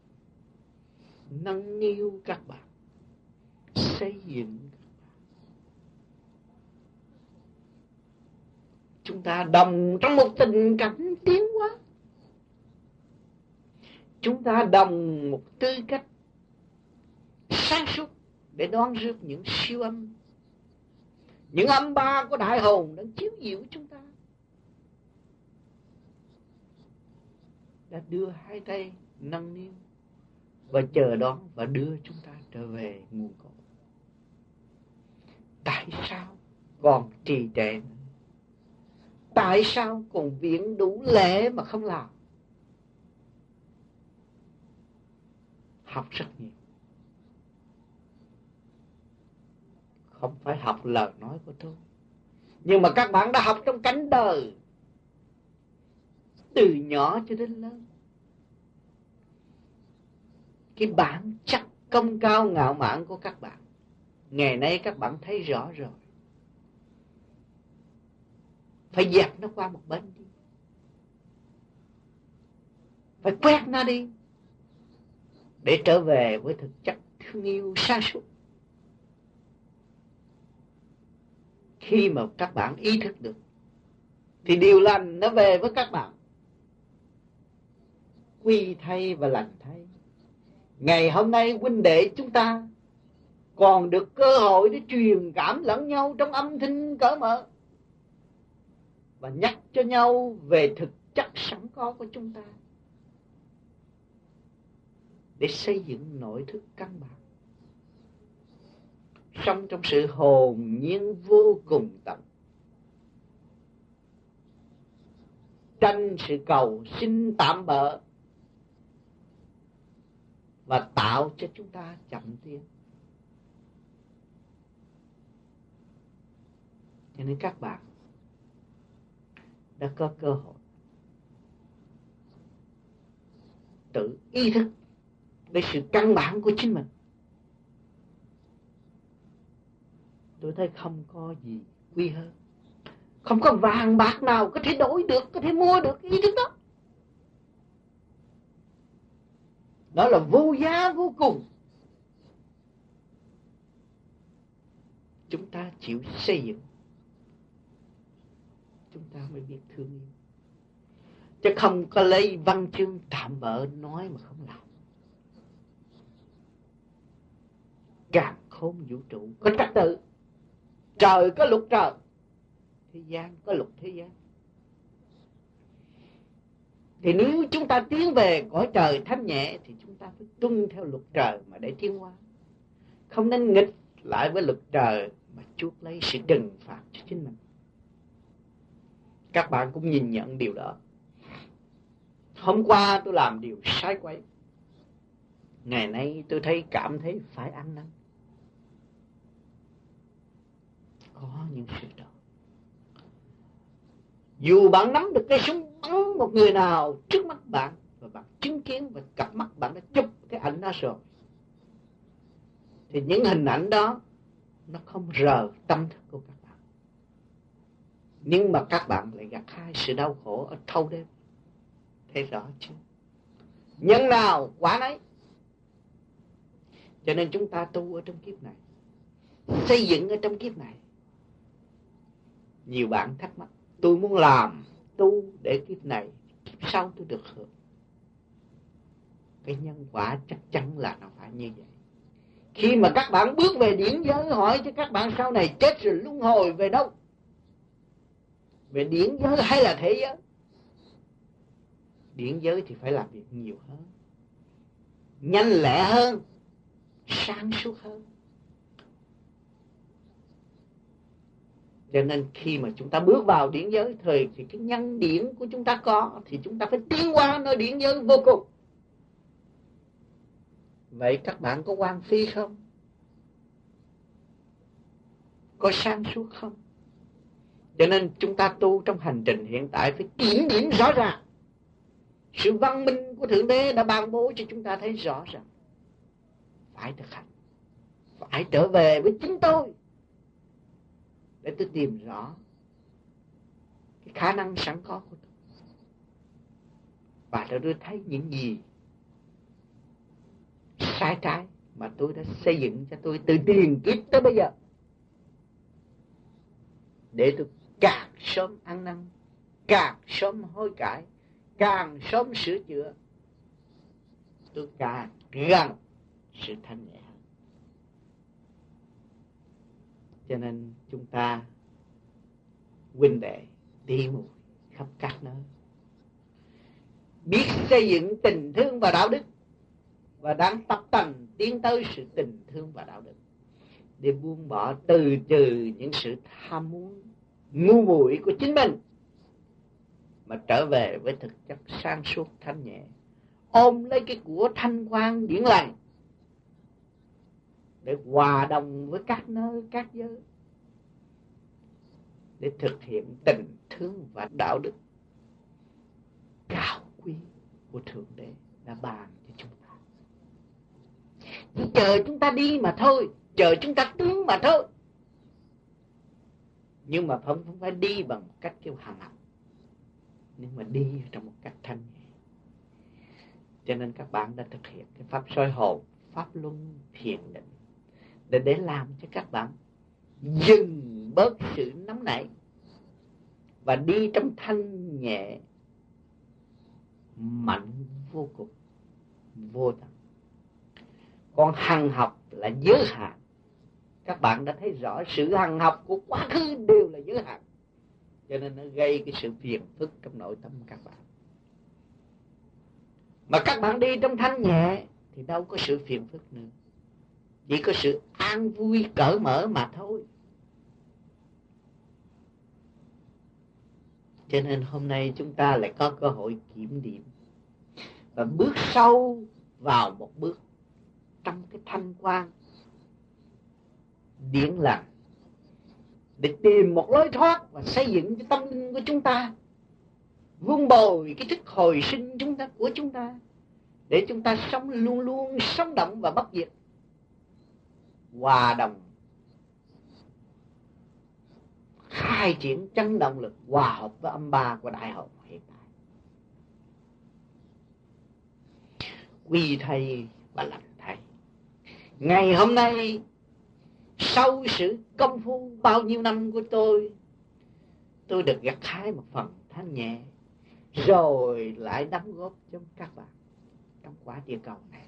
Speaker 2: nâng niu các bạn, xây dựng các bạn,
Speaker 1: chúng ta đồng trong một tình cảnh tiến hóa. Chúng ta đồng một tư cách sáng suốt để đón rước những siêu âm, những âm ba của đại hồn đang chiếu diệu chúng ta, đã đưa hai tay nâng niu và chờ đón và đưa chúng ta trở về nguồn cội. Tại sao còn trì trệ? Tại sao còn viện đủ lễ mà không làm? Học rất nhiều, không phải học lời nói của tôi, nhưng mà các bạn đã học trong cánh đời, từ nhỏ cho đến lớn. Cái bản chất công cao ngạo mạn của các bạn, ngày nay các bạn thấy rõ rồi. Phải dẹp nó qua một bên đi, phải quét nó đi, để trở về với thực chất thương yêu sáng suốt. Khi mà các bạn ý thức được thì điều lành nó về với các bạn, quy thay và lành thay. Ngày hôm nay huynh đệ chúng ta còn được cơ hội để truyền cảm lẫn nhau trong âm thanh cởi mở và nhắc cho nhau về thực chất sẵn có của chúng ta, để xây dựng nội thức căn bản, sống trong sự hồn nhiên vô cùng tận, tránh sự cầu xin tạm bợ và tạo cho chúng ta chậm tiến. Cho nên các bạn đã có cơ hội tự ý thức về sự căn bản của chính mình. Tôi thấy không có gì quý hơn, không có vàng bạc nào có thể đổi được, có thể mua được ý thức đó. Đó là vô giá vô cùng. Chúng ta chịu xây dựng, chúng ta mới biết thương yêu. Chứ không có lấy văn chương tạm bợ nói mà không làm. Càn khôn vũ trụ có trật tự, trời có luật trời, thế gian có luật thế gian. Thì nếu chúng ta tiến về cõi trời thanh nhẹ thì chúng ta phải tuân theo luật trời mà để tiến hóa, không nên nghịch lại với luật trời mà chuốc lấy sự trừng phạt cho chính mình. Các bạn cũng nhìn nhận điều đó. Hôm qua tôi làm điều sai quấy, ngày nay tôi cảm thấy phải ăn năn. Có những sự đó. Dù bạn nắm được cây súng bắn một người nào trước mắt bạn, và bạn chứng kiến và cặp mắt bạn đã chụp cái ảnh đó rồi, thì những hình ảnh đó nó không rời tâm thức của các bạn. Nhưng mà các bạn lại gặt hai sự đau khổ ở thâu đêm. Thấy rõ chưa? Nhân nào quả nấy. Cho nên chúng ta tu ở trong kiếp này, xây dựng ở trong kiếp này. Nhiều bạn thắc mắc, tôi muốn làm tu để kiếp này, kiếp sau tôi được hưởng. Cái nhân quả chắc chắn là nó phải như vậy. Khi mà các bạn bước về điển giới, hỏi cho các bạn sau này chết rồi luân hồi về đâu? Về điển giới hay là thế giới? Điển giới thì phải làm việc nhiều hơn, nhanh lẹ hơn, sáng suốt hơn. Cho nên khi mà chúng ta bước vào điển giới thời thì cái nhân điển của chúng ta có, thì chúng ta phải tiến qua nơi điển giới vô cùng. Vậy các bạn có hoang phí không? Có sáng suốt không? Cho nên chúng ta tu trong hành trình hiện tại phải kiểm điểm rõ ràng. Sự văn minh của Thượng Đế đã ban bố cho chúng ta thấy rõ ràng. Phải thực hành, phải trở về với chính tôi, để tôi tìm rõ cái khả năng sẵn có của tôi. Và tôi thấy những gì sai trái mà tôi đã xây dựng cho tôi từ tiền kiếp tới bây giờ, để tôi càng sớm ăn năn, càng sớm hối cải, càng sớm sửa chữa, tôi càng gần sự thanh nhẹ. Cho nên chúng ta huynh đệ đi mùi khắp các nơi, biết xây dựng tình thương và đạo đức, và đang tập tành tiến tới sự tình thương và đạo đức, để buông bỏ từ trừ những sự tham muốn ngu muội của chính mình, mà trở về với thực chất sáng suốt thanh nhẹ, ôm lấy cái của thanh quan điển lành để hòa đồng với các nơi các giới, để thực hiện tình thương và đạo đức cao quý của Thượng Đế đã ban cho chúng ta. Chỉ chờ chúng ta đi mà thôi, chờ chúng ta tướng mà thôi. Nhưng mà không phải đi bằng cách kêu hằng học, nhưng mà đi trong một cách thanh nhẹ. Cho nên các bạn đã thực hiện cái pháp soi hồn, pháp luân, thiền định để làm cho các bạn dừng bớt sự nóng nảy và đi trong thanh nhẹ mạnh vô cùng, vô tận. Còn hằng học là giới hạn. Các bạn đã thấy rõ sự hằng học của quá khứ đều là giới hạn, cho nên nó gây cái sự phiền phức trong nội tâm các bạn. Mà các bạn đi trong thanh nhẹ thì đâu có sự phiền phức nữa, chỉ có sự an vui cởi mở mà thôi. Cho nên hôm nay chúng ta lại có cơ hội kiểm điểm và bước sâu vào một bước trong cái thanh quan điển lành, để tìm một lối thoát và xây dựng cái tâm linh của chúng ta, vun bồi cái thức hồi sinh của chúng ta, để chúng ta sống luôn luôn sống động và bất diệt, hòa đồng, khai triển chân động lực, hòa hợp với âm ba của đại hồn hiện tại. Quy thầy và lành thầy, ngày hôm nay sau sự công phu bao nhiêu năm của tôi được gặt hái một phần thanh nhẹ, rồi lại đóng góp cho các bạn trong quả địa cầu này.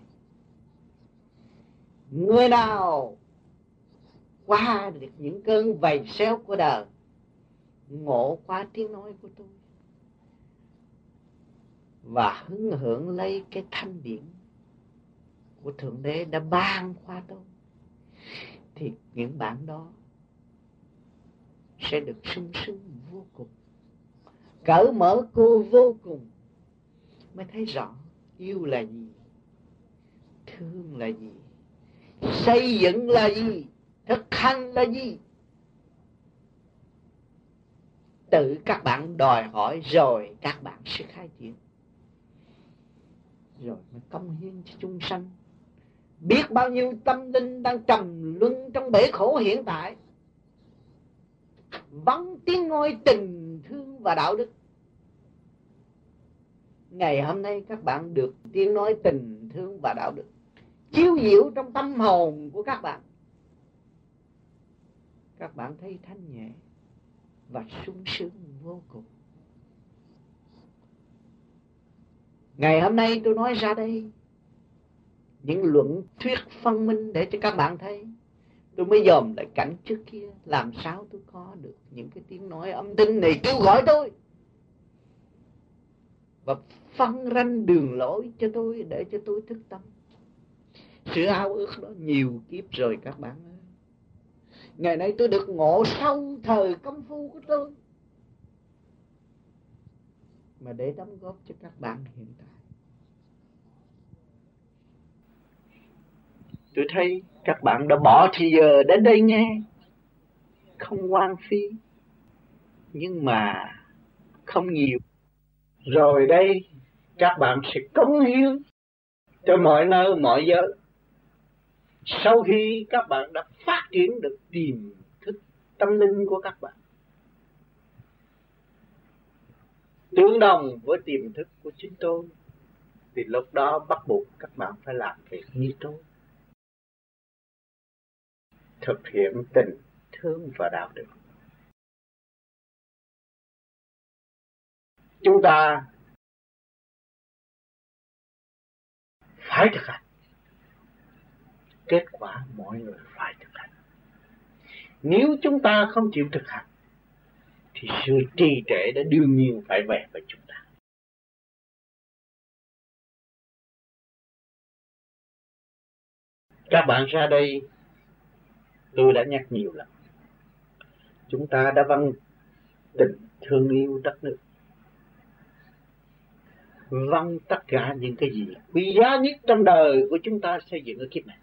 Speaker 1: Người nào qua được những cơn vầy xéo của đời, ngộ qua tiếng nói của tôi và hứng hưởng lấy cái thanh điển của Thượng Đế đã ban qua tôi, thì những bạn đó sẽ được sung sướng vô cùng, cởi mở cô vô cùng, mới thấy rõ yêu là gì, thương là gì, xây dựng là gì, thực hành là gì. Tự các bạn đòi hỏi rồi các bạn sẽ khai triển, rồi mới cống hiến cho chúng sanh. Biết bao nhiêu tâm linh đang trầm luân trong bể khổ hiện tại, vắng tiếng nói tình thương và đạo đức. Ngày hôm nay các bạn được tiếng nói tình thương và đạo đức chiếu diệu trong tâm hồn của các bạn. Các bạn thấy thanh nhẹ và sung sướng vô cùng. Ngày hôm nay tôi nói ra đây những luận thuyết phân minh để cho các bạn thấy. Tôi mới dòm lại cảnh trước kia, làm sao tôi có được những cái tiếng nói âm thanh này kêu gọi tôi và phân ranh đường lối cho tôi, để cho tôi thức tâm. Sự ao ước đó nhiều kiếp rồi các bạn ơi. Ngày nay tôi được ngộ sâu thời công phu của tôi, mà để đóng góp cho các bạn hiện tại. Tôi thấy các bạn đã bỏ thì giờ đến đây nghe, không hoang phí, nhưng mà không nhiều. Rồi đây các bạn sẽ cống hiến cho mọi nơi mọi giới. Sau khi các bạn đã phát triển được tiềm thức tâm linh của các bạn, tương đồng với tiềm thức của chính tôi, thì lúc đó bắt buộc các bạn phải làm việc như tôi, thực hiện tình thương và đạo đức.
Speaker 2: chúng ta phải thực hành. Kết quả mọi người phải thực hành. Nếu chúng ta không chịu thực hành thì sự trì trệ đã đương nhiên phải về với chúng ta. Các bạn ra đây, tôi đã nhắc nhiều lần, chúng ta đã văn tình thương yêu đất nước, văn tất cả những cái gì quý giá nhất trong đời của chúng ta xây dựng ở kiếp này.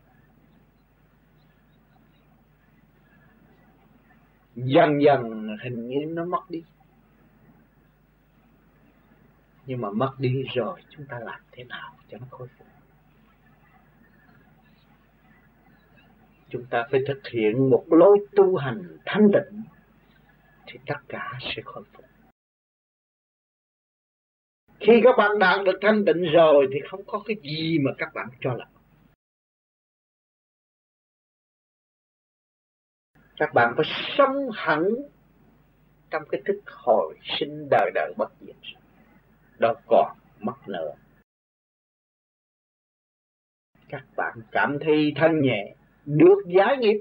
Speaker 2: Dần dần hình như nó mất đi. Nhưng mà mất đi rồi chúng ta làm thế nào cho nó khôi phục? Chúng ta phải thực hiện một lối tu hành thanh tịnh thì tất cả sẽ khôi phục. Khi các bạn đạt được thanh tịnh rồi thì không có cái gì mà các bạn cho là. Các bạn phải sống hẳn trong cái thức hồi sinh đời đời bất diệt, đâu còn mất nữa. Các bạn cảm thấy thân nhẹ, được giải nghiệp.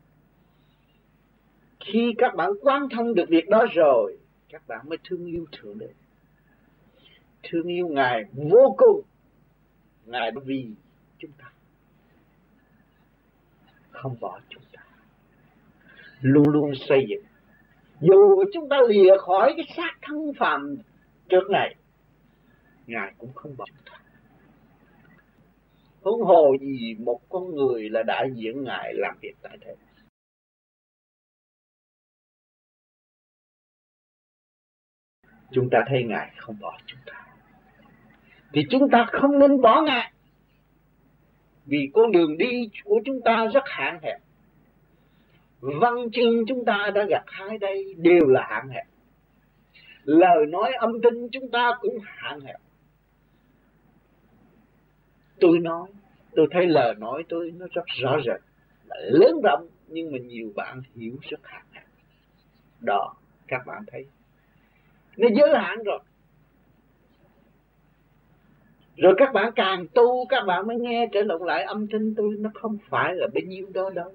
Speaker 2: Khi các bạn quán thông được việc đó rồi, các bạn mới thương yêu Thượng Đế. Thương yêu Ngài vô cùng. Ngài vì chúng ta, không bỏ chúng ta, luôn luôn xây dựng. Dù chúng ta lìa khỏi cái xác thân phàm trước này, Ngài cũng không bỏ chúng ta. Huống hồ gì một con người là đại diện Ngài làm việc tại thế. Chúng ta thấy Ngài không bỏ chúng ta, thì chúng ta không nên bỏ Ngài. Vì con đường đi của chúng ta rất hạn hẹp. Văn chương chúng ta đã gặt hái đây đều là hạn hẹp. Lời nói âm thanh chúng ta cũng hạn hẹp. Tôi nói, tôi thấy lời nói tôi nó rất rõ rệt, lớn rộng, nhưng mà nhiều bạn hiểu rất hạn hẹp. Đó, các bạn thấy nó giới hạn rồi. Rồi các bạn càng tu, các bạn mới nghe trở lại âm thanh tôi nó không phải là bấy nhiêu đó đâu.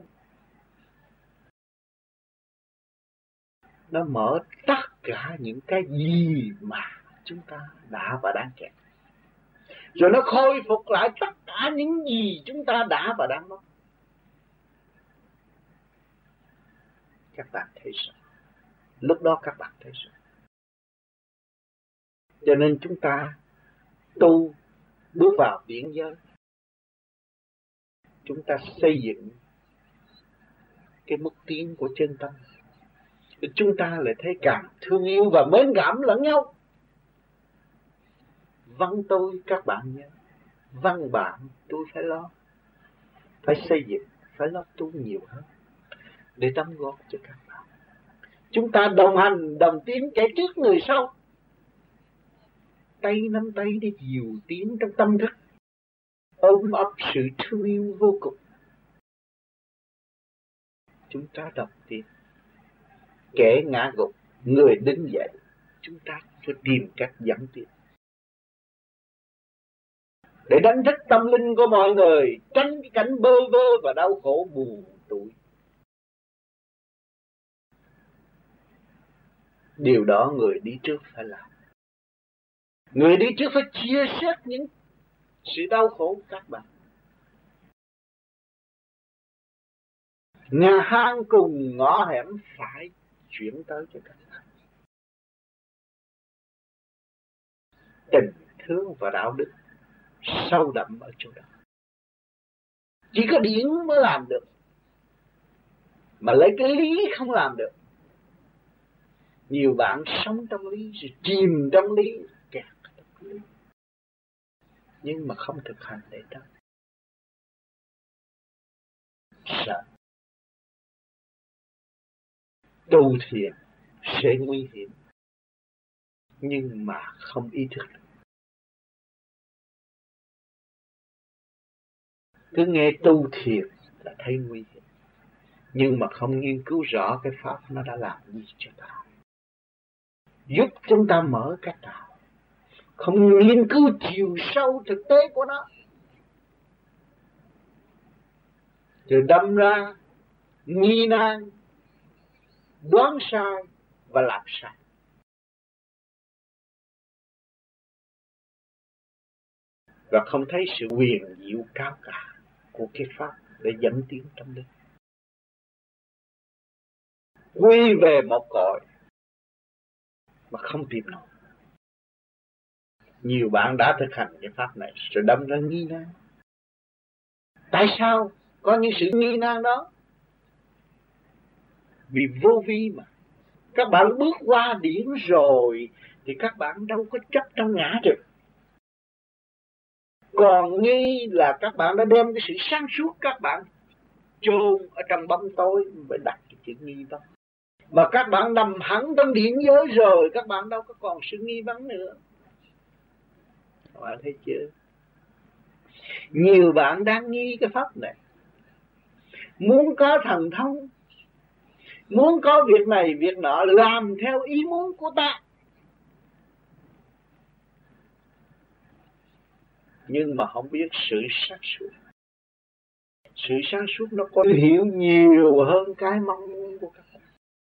Speaker 2: Nó mở tất cả những cái gì mà chúng ta đã và đang kẹt. Rồi nó khôi phục lại tất cả những gì chúng ta đã và đang mất. Các bạn thấy sao? Lúc đó các bạn thấy sao? Cho nên chúng ta tu, bước vào điển giới, chúng ta xây dựng cái mức tiến của chân tâm. Chúng ta lại thấy càng thương yêu và mến cảm lẫn nhau. Văn tôi các bạn nhớ, văn bạn tôi phải lo, phải xây dựng, phải lo tu nhiều hơn để đóng góp cho các bạn. Chúng ta đồng hành, đồng tiến, kẻ trước người sau, tay nắm tay để dìu tiến trong tâm thức, ôm ấp sự thương yêu vô cùng. Chúng ta đồng tiến, kẻ ngã gục, người đứng dậy, chúng ta phải tìm cách dẫn tiến để đánh thức tâm linh của mọi người, tránh cái cảnh bơ vơ và đau khổ buồn tủi. Điều đó người đi trước phải làm. Người đi trước phải chia sẻ những sự đau khổ của các bạn. Nhà hang cùng ngõ hẻm phải chuyển tới cho các bạn. Tình thương và đạo đức sâu đậm ở chỗ đó. Chỉ có điển mới làm được, mà lấy cái lý không làm được. Nhiều bạn sống trong lý, rồi chìm trong lý, kẹt trong lý, nhưng mà không thực hành để đó. Sợ tu thiền sẽ nguy hiểm, nhưng mà không ý thức được. Cứ nghe tu thiền là thấy nguy hiểm, nhưng mà không nghiên cứu rõ cái pháp nó đã làm gì cho ta. giúp chúng ta mở cách nào, không nghiên cứu chiều sâu thực tế của nó, rồi đâm ra nghi nan, đoán sai và làm sai. Và không thấy sự huyền diệu cao cả của cái pháp để dẫn tiến tâm linh. Quy về một cội mà không tìm nổi. Nhiều bạn đã thực hành cái pháp này rồi đâm ra nghi nan. Tại sao có những sự nghi nan đó? Vì vô vi mà. Các bạn bước qua điển rồi thì các bạn đâu có chấp trong ngã được. Còn nghi là các bạn đã đem cái sự sáng suốt các bạn chôn ở trong bóng tối mới đặt cái chữ nghi vấn. Mà các bạn nằm hẳn trong điển giới rồi, các bạn đâu có còn sự nghi vấn nữa. Các bạn thấy chưa? Nhiều bạn đang nghi cái pháp này, muốn có thần thông, muốn có việc này việc nọ, làm theo ý muốn của ta. Nhưng mà không biết sự sáng suốt. Sự sáng suốt nó có hiểu nhiều hơn cái mong muốn của các bạn.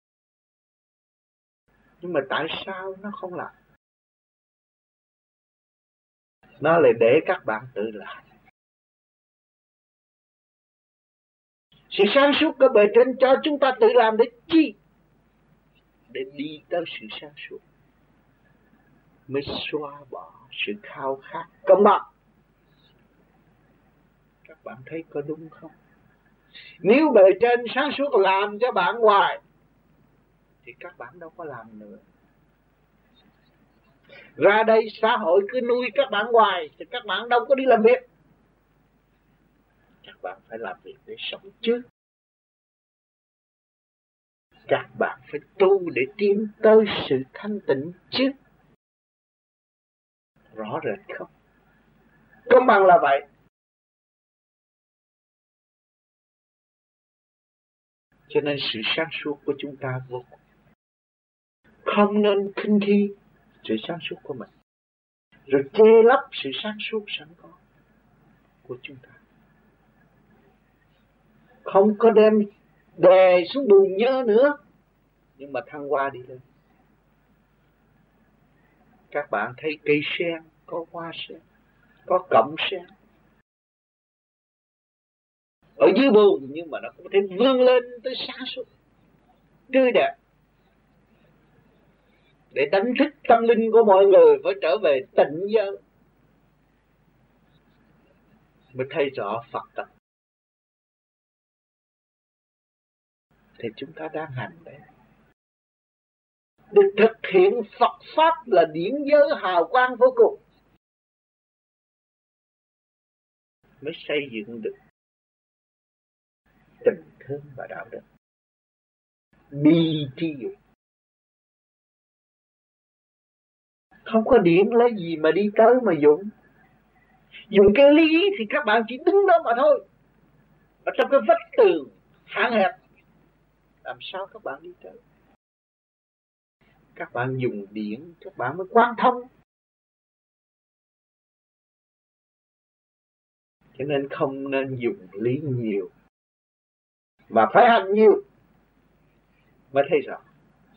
Speaker 2: Nhưng mà tại sao nó không làm? Nó lại để các bạn tự làm. Sự sáng suốt của bề trên cho chúng ta tự làm để chi? Để đi tới sự sáng suốt, mới xóa bỏ sự khao khát công bằng. Các bạn thấy có đúng không? Nếu bề trên sáng suốt làm cho bạn hoài thì các bạn đâu có làm nữa. Ra đây xã hội cứ nuôi các bạn hoài thì các bạn đâu có đi làm việc. Các bạn phải làm việc để sống trước. Các bạn phải tu để tiến tới sự thanh tịnh trước. Rõ rệt không? Công bằng là vậy. Cho nên sự sáng suốt của chúng ta vô cùng. Không nên khinh khi sự sáng suốt của mình, rồi che lấp sự sáng suốt sẵn có của chúng ta. Không có đem đè xuống bùn nhơ nữa, nhưng mà thăng hoa đi lên. Các bạn thấy cây sen, có hoa sen, có cọng sen ở dưới bùn, nhưng mà nó có thể vươn lên tới sáng suốt, tươi đẹp, để đánh thức tâm linh của mọi người phải trở về tịnh giới, mới thấy rõ Phật tâm. Thì chúng ta đang hành đấy, để thực hiện Phật pháp là điển giới hào quang vô cùng, mới xây dựng được tình thương và đạo đức. Bi tri dụng. Không có điển lấy gì mà đi tới mà dụng. Dùng cái lý thì các bạn chỉ đứng đó mà thôi. Ở trong cái vách tường hạn hẹp, làm sao các bạn đi tới? Các bạn dùng điển, các bạn mới quan thông. Cho nên không nên dùng lý nhiều, mà phải hành nhiều mới thấy rõ.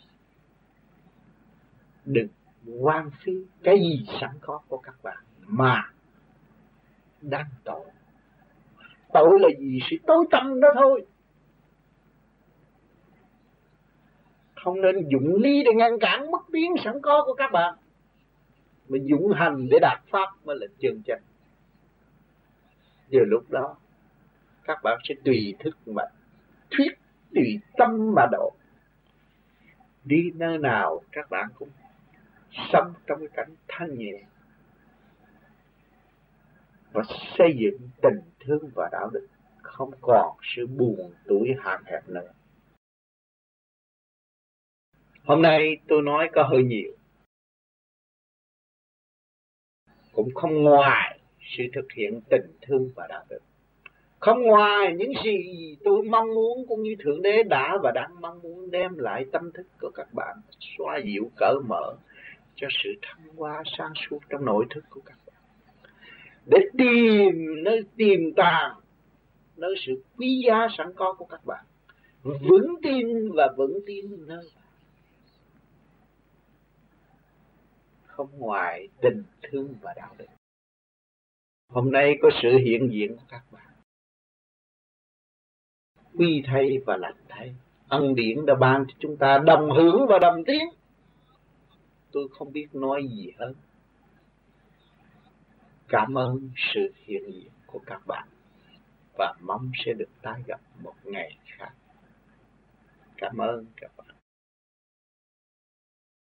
Speaker 2: Đừng hoang phí cái gì sẵn có của các bạn mà đang tội. Tội là gì? Sự tối tâm đó thôi. Không nên dụng lý để ngăn cản bất biến sẵn có của các bạn, mà dụng hành để đạt pháp mới là chân chánh. Giờ lúc đó các bạn sẽ tùy thức mà thuyết, tùy tâm mà độ. Đi nơi nào các bạn cũng sống trong cái cảnh thanh nhẹ, và xây dựng tình thương và đạo đức, không còn sự buồn tủi hạn hẹp nữa. Hôm nay tôi nói có hơi nhiều, cũng không ngoài sự thực hiện tình thương và đạo đức. Không ngoài những gì tôi mong muốn cũng như Thượng Đế đã và đang mong muốn đem lại tâm thức của các bạn, xoa dịu cởi mở cho sự thăng hoa sáng suốt trong nội thức của các bạn, để tìm nơi tiềm tàng nơi sự quý giá sẵn có của các bạn, vững tin và vững tin nơi không ngoài tình thương và đạo đức. Hôm nay có sự hiện diện của các bạn, quy thay và lành thay, ân điển đã ban cho chúng ta đồng hưởng và đồng tiến. Tôi không biết nói gì hơn. Cảm ơn sự hiện diện của các bạn và mong sẽ được tái gặp một ngày khác. Cảm ơn các bạn.